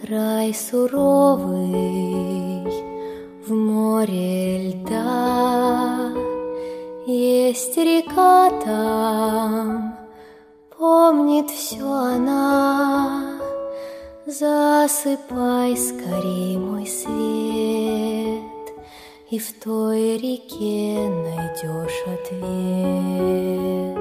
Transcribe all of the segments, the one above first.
Край суровый в море льда, есть река там, помнит все она. Засыпай скорей, мой свет, и в той реке найдешь ответ.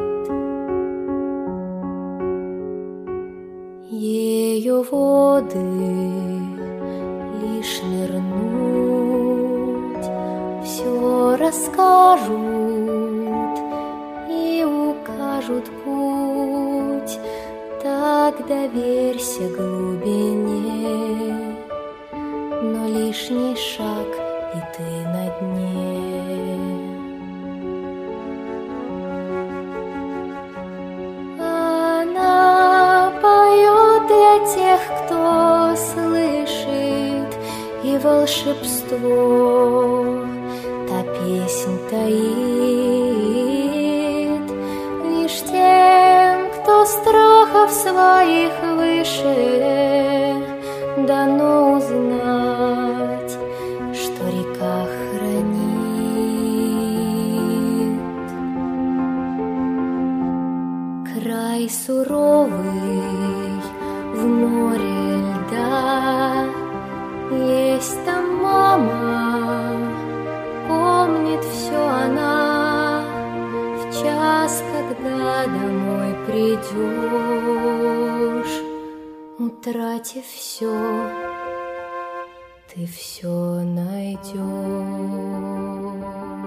Ее воды лишь нырнуть, все расскажут и укажут путь. Так доверься глубине, но лишний шаг, и ты на дне. Она поет для тех, кто слышит, и волшебство та песнь таит лишь тем, кто страхов своих выше. Дано узнать, что река хранит. Край суровый в море льда, есть там мама, помнит все она. В час, когда домой придешь, утратив все, ты все найдешь.